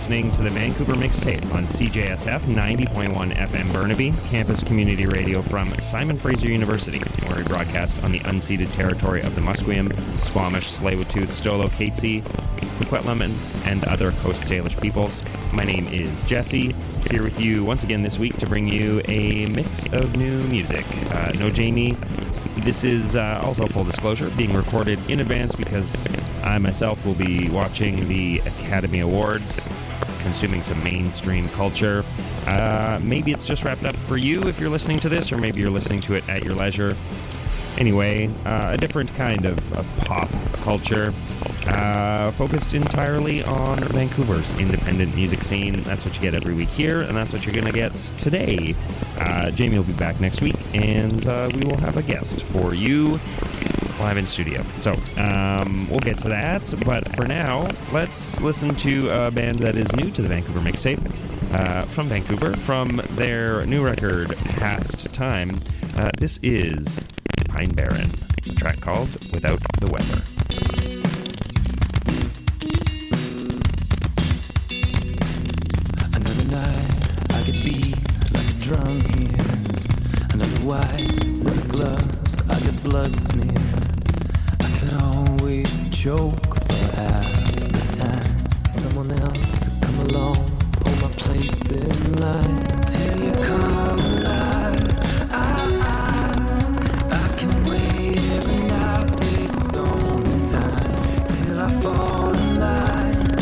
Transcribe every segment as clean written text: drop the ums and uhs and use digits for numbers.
listening to the Vancouver Mixtape on CJSF 90.1 FM Burnaby, campus community radio from Simon Fraser University, where we broadcast on the unceded territory of the Musqueam, Squamish, Tsleil-Waututh, Stolo, Katzie, Coquitlam, and other Coast Salish peoples. My name is Jesse, here with you once again this week to bring you a mix of new music. No Jamie. This is also, full disclosure, being recorded in advance because I myself will be watching the Academy Awards, consuming some mainstream culture. Maybe it's just wrapped up for you if you're listening to this, or maybe you're listening to it at your leisure. Anyway, a different kind of pop culture, focused entirely on Vancouver's independent music scene. That's what you get every week here, and that's what you're going to get today. Jamie will be back next week, and we will have a guest for you live in studio. So, we'll get to that, but for now, let's listen to a band that is new to the Vancouver Mixtape, from Vancouver, from their new record, Past Time. This is Pine Barren, a track called Without the Weather. Another night, I could be like a drum here. Another white set of gloves, I get blood smeared. I could always choke for half the time. Someone else to come along, hold my place in line. Till you come alive, I can wait every night, it's on time. Till I fall in line,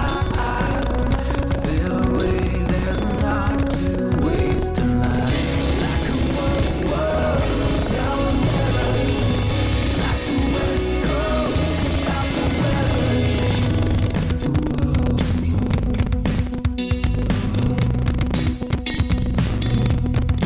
sail away, there's not to waste in life. Like a once was, now I'm never. Like the West Coast without the weather. Ooh.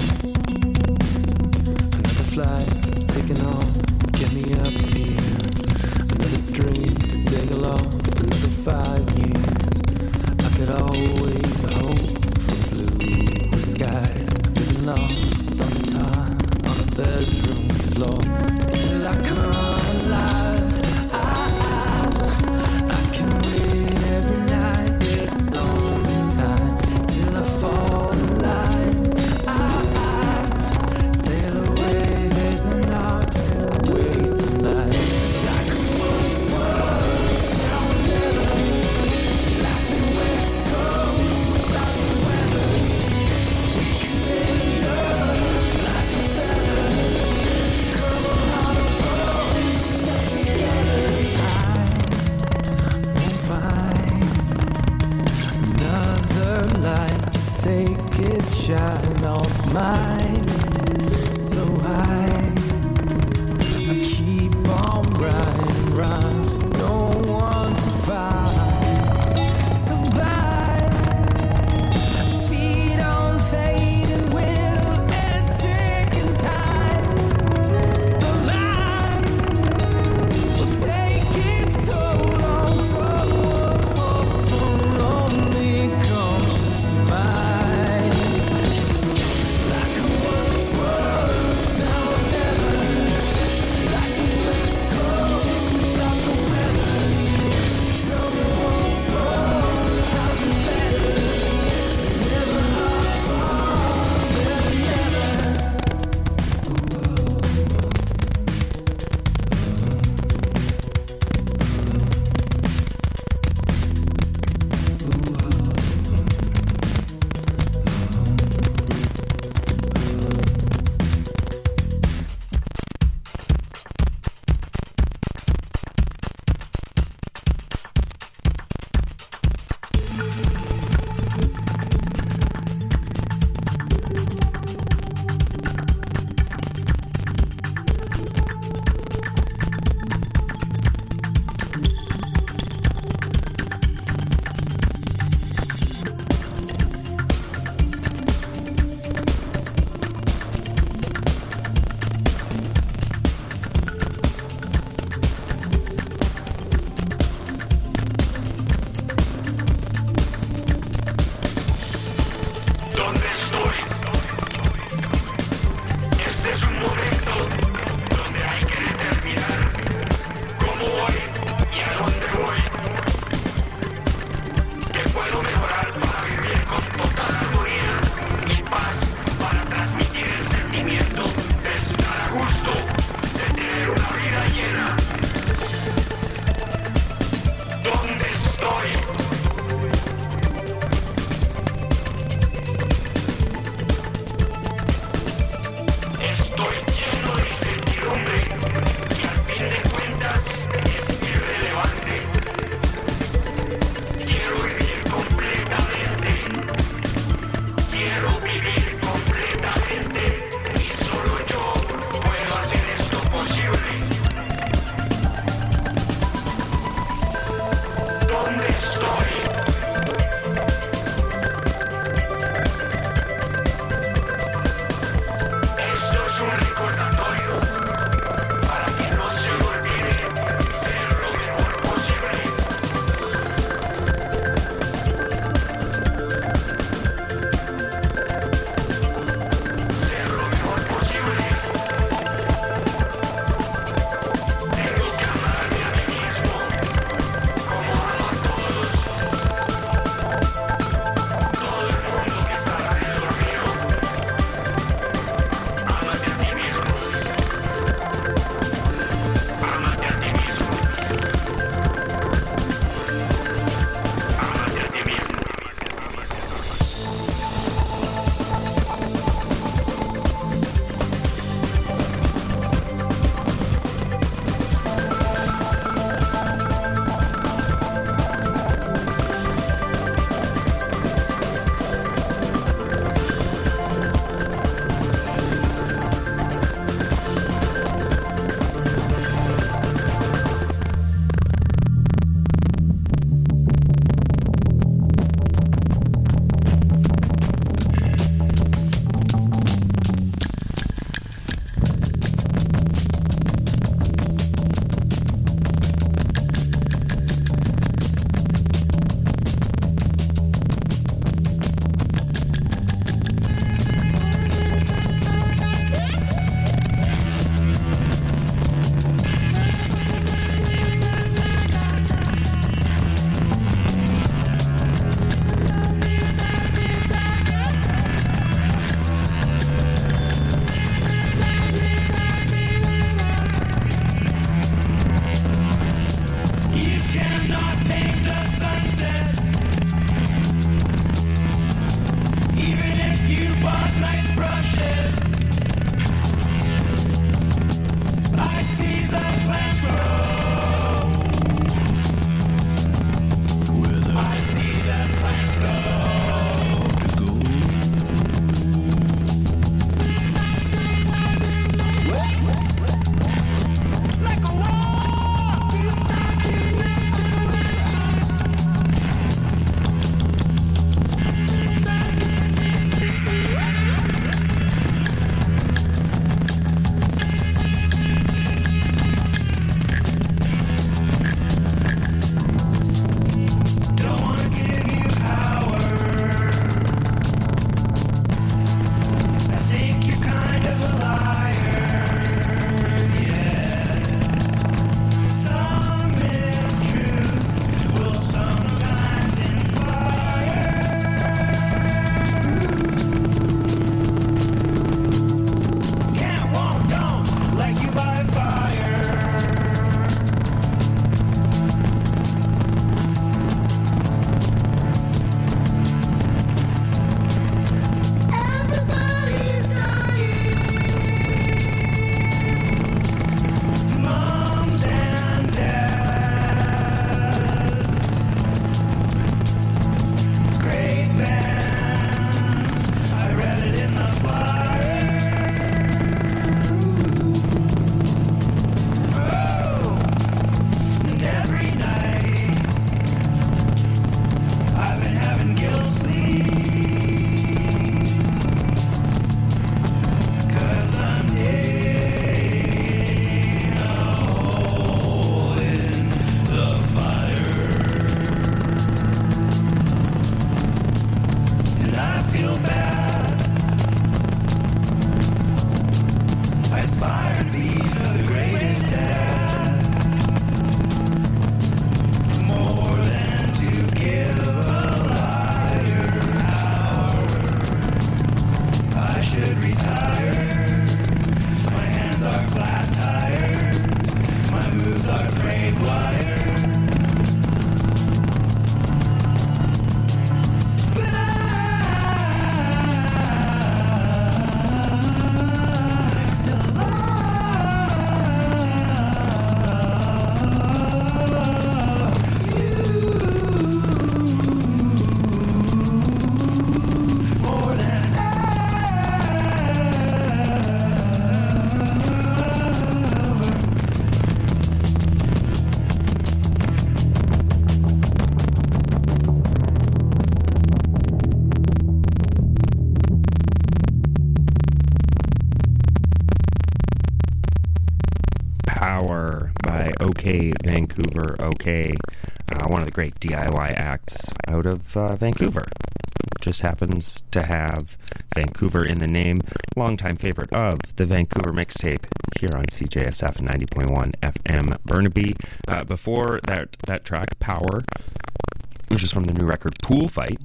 Power by OK Vancouver OK, one of the great DIY acts out of Vancouver. Just happens to have Vancouver in the name. Longtime favorite of the Vancouver Mixtape here on CJSF 90.1 FM Burnaby. Before that track, Power, which is from the new record Pool Fight,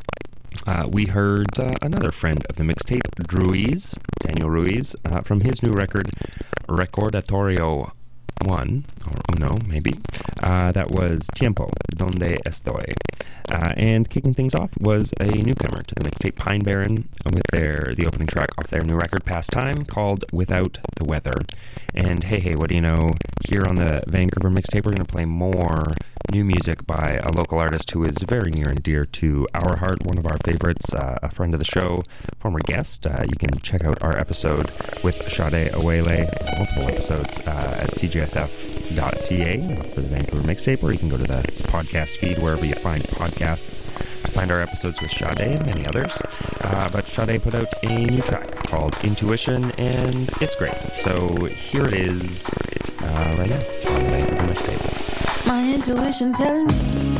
we heard another friend of the mixtape, Daniel Ruiz, from his new record, Recordatorio 1, or Uno, maybe. That was Tiempo, Donde Estoy. And kicking things off was a newcomer to the mixtape, Pine Barren, with the opening track off their new record, Pastime, called Without the Weather. And hey, what do you know? Here on the Vancouver Mixtape, we're going to play more new music by a local artist who is very near and dear to our heart, one of our favorites, a friend of the show, former guest. You can check out our episode with Sade Awele, multiple episodes, at cjsf.ca for the Vancouver Mixtape, or you can go to the podcast feed wherever you find podcasts. Find our episodes with Sade and many others. But Sade put out a new track called Intuition, and it's great. So here it is right now on the Vancouver Mixtape. My intuition telling me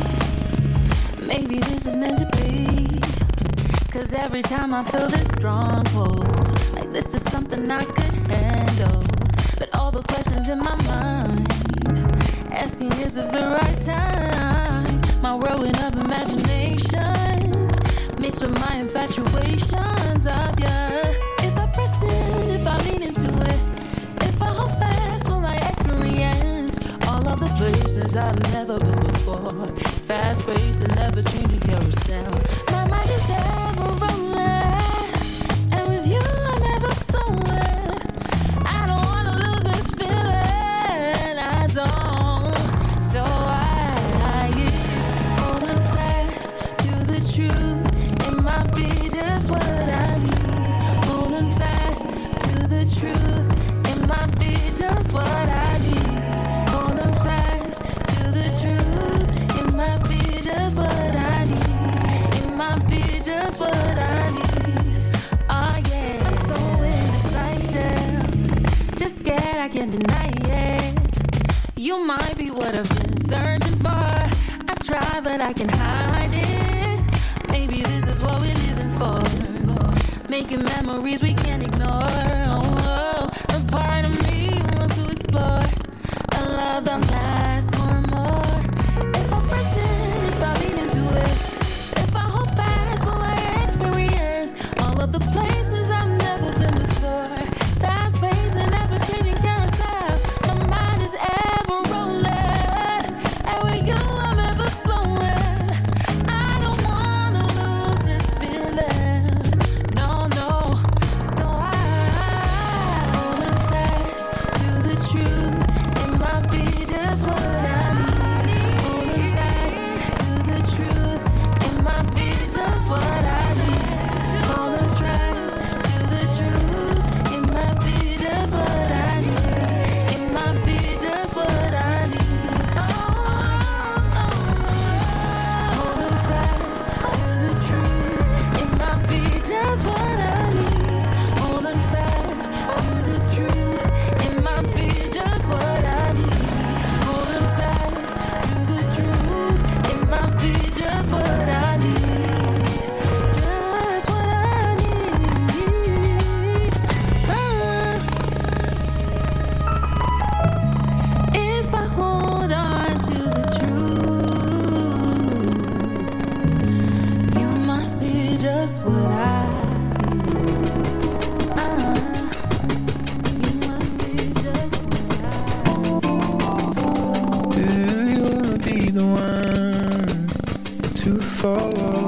maybe this is meant to be, 'cause every time I feel this strong pull, like this is something I could handle. But all the questions in my mind asking, is this the right time? My whirlwind of imaginations mixed with my infatuations of ya. If I press it, if I lean into it, if I hold fast, will I experience all of the places I've never been before? Fast paced and never changing carousel. My mind is ever rolling, and with you I'm ever flowing. I don't wanna lose this feeling, I don't. So I get holding fast to the truth. It might be just what I need. Holding fast to the truth. It might be just what I need. Holding fast to the truth. It might be just what I need. It might be just what I need. Oh yeah, I'm so indecisive, just scared I can't deny it. You might be what I've been searching for. I try but I can hide it. Maybe this is what we're living for, making memories we can't ignore. Oh, a part of me wants to explore a love that lasts more and more. If I press it, if I lean into it, if I hold fast, will I experience all of the places I've never been before? Fast paced and never changing carousel. My mind is ever rolling, and with you I'm ever flowing. I don't wanna lose this feeling, no. So I'm holding fast to the truth. It might be just what I need. Holding fast to the truth. It might be just what I need. Holding fast to the truth. It might be just what I need. It might be just what I need. Holding fast to the truth. It might be just what I need. Holding fast to the truth. It might be just what I need. Holding fast to the truth. It might be just what I need. Just what I need. If I hold on to the truth, you might be just what I need. You might be just what I need. Do you wanna be the one to fall?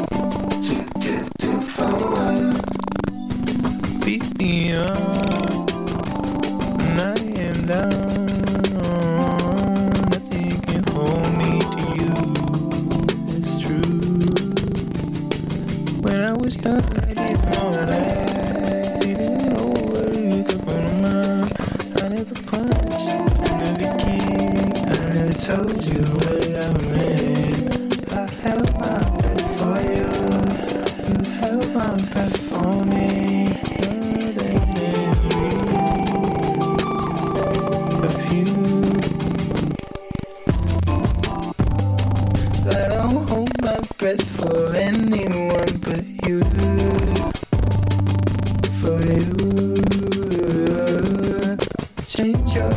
To fall. Beat me up, and I am down. Nothing can hold me to you. It's true. When I was young, I didn't know that. Didn't know where you could put 'em on. I never punched, I never kicked, I never told you what I meant. I held my breath for you, you held my breath for me. A few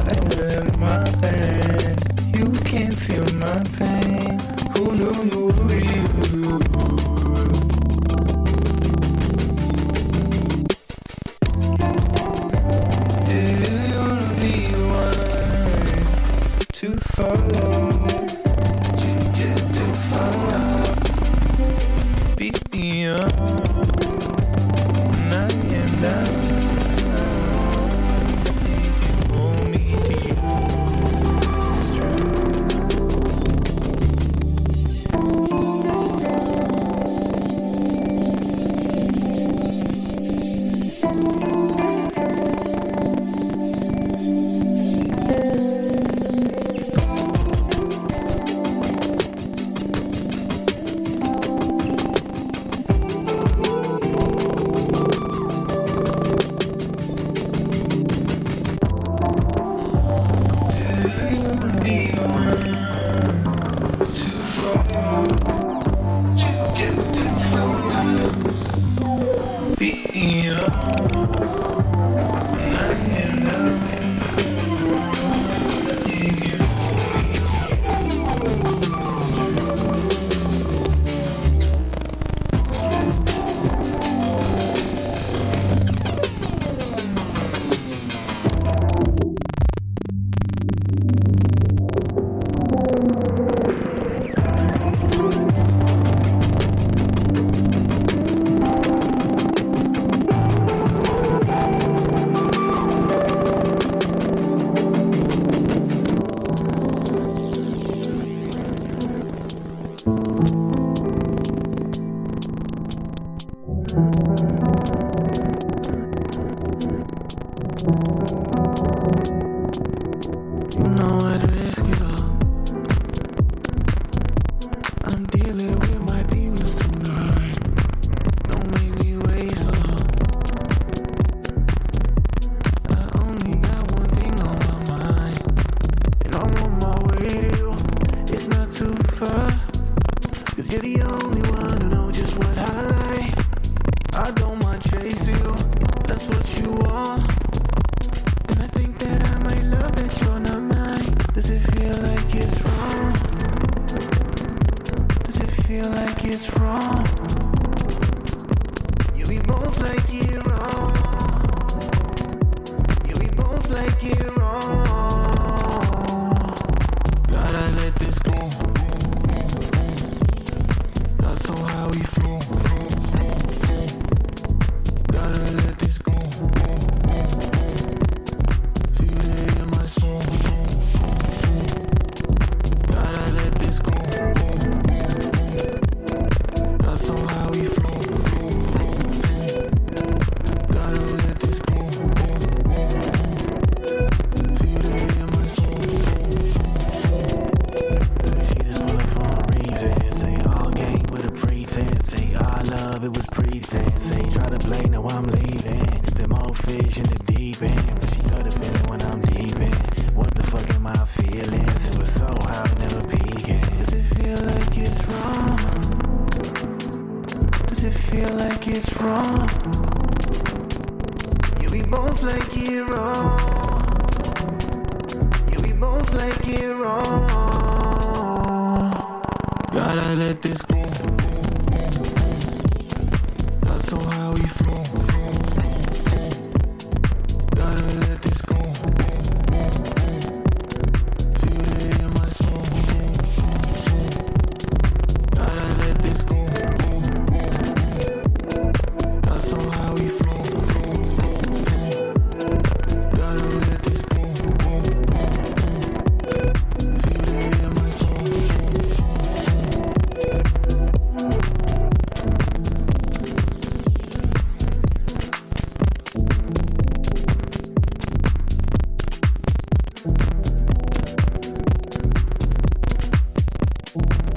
forever my pain. You can't feel my pain. Who knew you were real? Did you wanna be the one to follow? To follow. Beat me up. And I am down.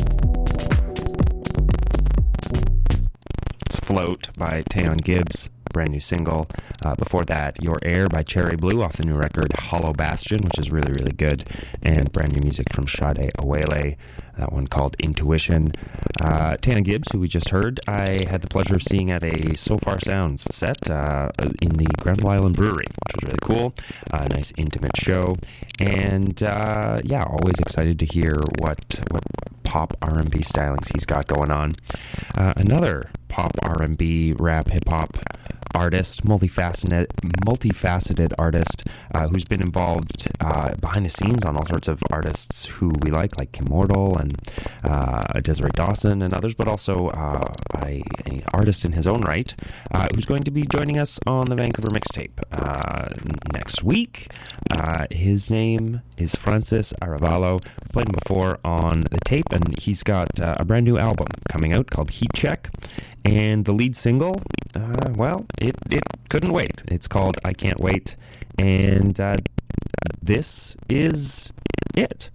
Float by Tayon Gibbs. brand new single. Before that, Your Air by Cherry Blue off the new record Hollow Bastion, which is really, really good, and brand new music from Sade Awele, that one called Intuition. Tana Gibbs, who we just heard, I had the pleasure of seeing at a So Far Sounds set in the Granville Island Brewery, which was really cool. A nice intimate show, and always excited to hear what pop R&B stylings he's got going on. Another pop R&B, rap, hip-hop artist, multifaceted artist who's been involved behind the scenes on all sorts of artists who we like Kim Mortal and Desiree Dawson and others, but also an artist in his own right who's going to be joining us on the Vancouver Mixtape next week. His name is Francis Aravallo. We played him before on the tape, and he's got a brand new album coming out called Heat Check. And the lead single, it couldn't wait. It's called I Can't Wait. And this is it.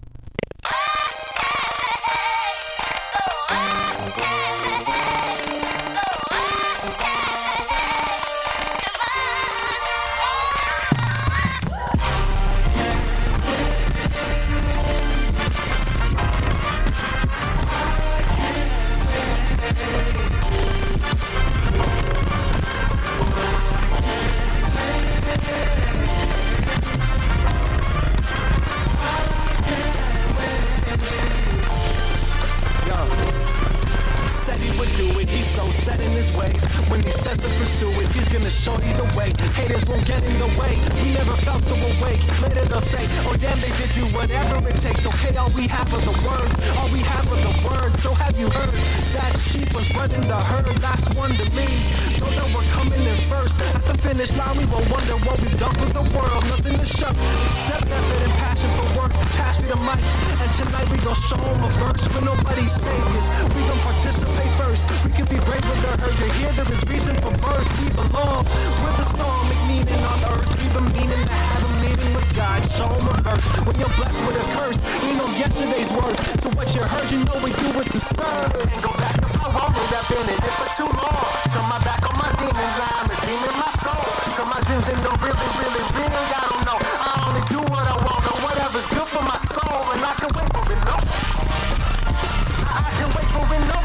Set in his ways. When he says to pursue it, he's gonna show you the way. Haters won't get in the way. We never felt so awake. Later they'll say, oh damn, they did do whatever it takes. Okay, all we have are the words. All we have are the words. So have you heard that sheep was running the herd? Last one to leave. Know that we're coming in first. At the finish line, we will wonder what we've done for the world. Nothing to show except effort and passion for work. Pass me the mic, and tonight we gon' show them a verse when nobody's saying this. We gon' participate first. We can be brave with the herd. You're here, there is reason for birth. We belong with the song, make meaning on earth. We've been meaning to have a meeting with God. Show them a verse. When you're blessed with a curse, you know yesterday's worth. To what you heard, you know we do it to serve. And go back if I wrong, I've been in it for too long. Turn my back on my demons, I'm redeeming my soul. Turn my dreams into really, really real. I don't know. I only do what I want, or whatever's good for my soul. And I can wait for it, no. I can wait for it, no.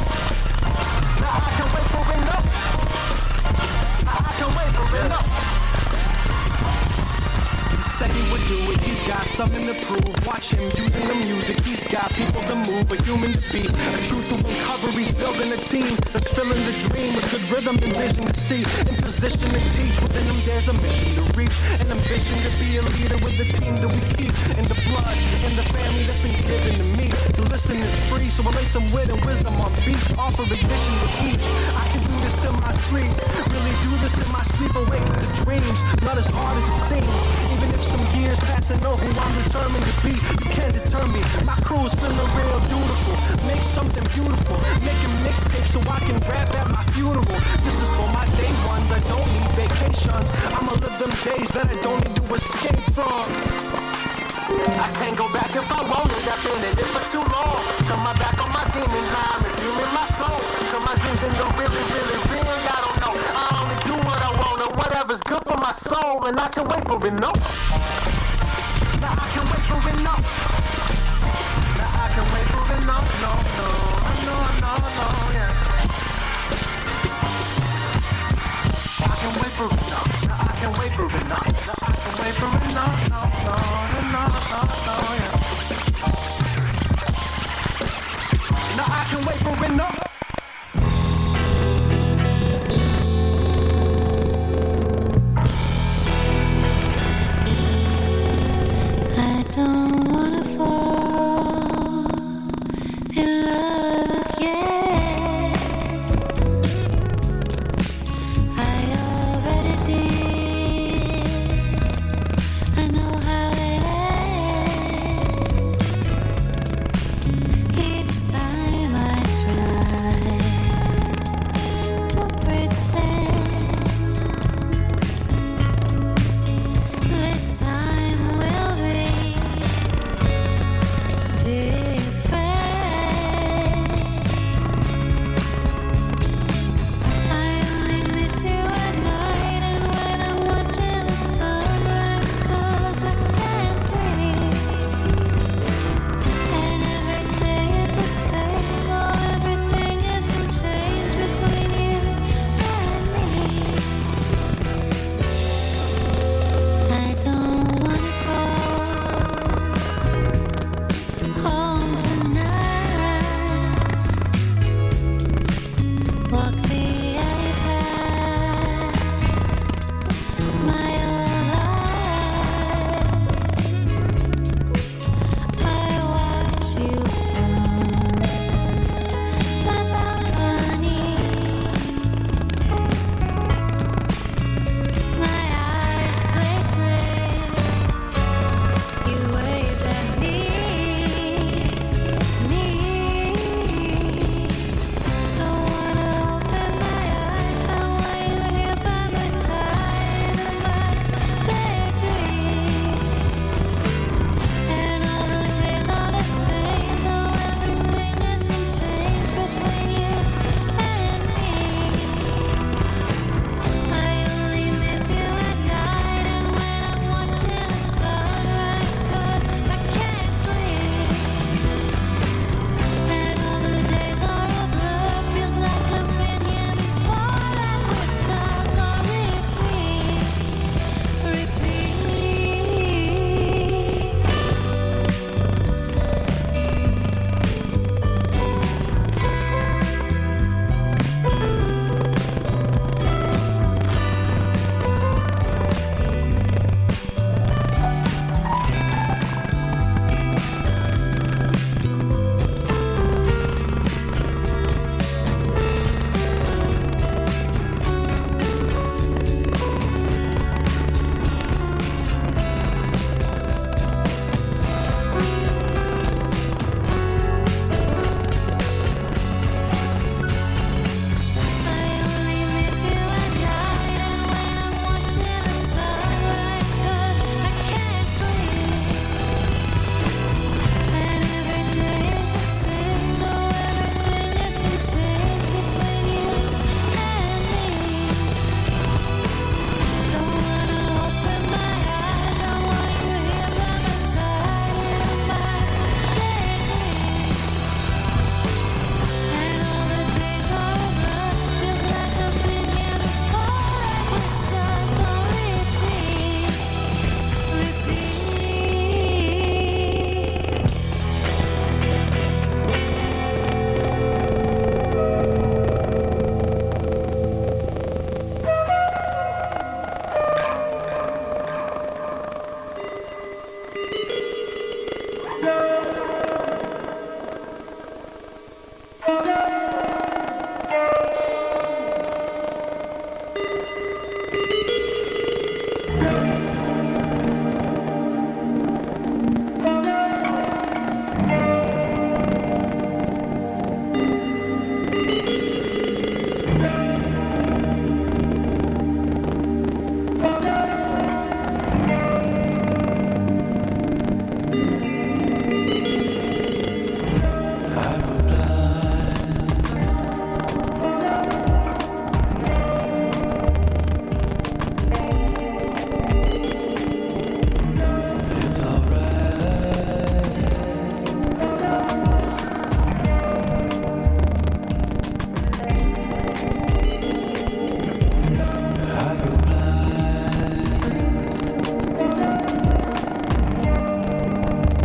I can wait for it, no. I can wait for it, no. He said he would do it, he's got something to prove. Watch him using the music, he's got people to move, a human to be. A truth to uncover, he's building a team that's filling the dream with good rhythm and vision to see. In position to teach, within him there's a mission to reach. An ambition to be a leader with the team that we keep. In the blood, in the family that's been given to me. To listen is free, so I lay some wit and wisdom on beats. Offer admission to each. I can do this in my sleep, really do this in my sleep. Awaken to dreams, not as hard as it seems. Even if some years pass, I know who I'm determined to be. You can't deter me, my crew's feeling real dutiful. Make something beautiful, making mixtapes so I can rap at my funeral. This is for my day ones, I don't need vacations. I'ma live them days that I don't need to escape from. I can't go back if I want it. I've been in it for too long. Turn my back on my demons, I'm redeeming my soul. Turn my dreams into really, really real. I don't know. I only do what I want, or whatever's good for my soul. And I can wait for it, no. Now I can wait for it, no. Now I can wait for it, no, no, no, no, no, no, yeah. I can wait for it, no. Now I can wait for it, no. Now I can wait for it, no, no, no, no, no, no, yeah. Now I can wait for it, no.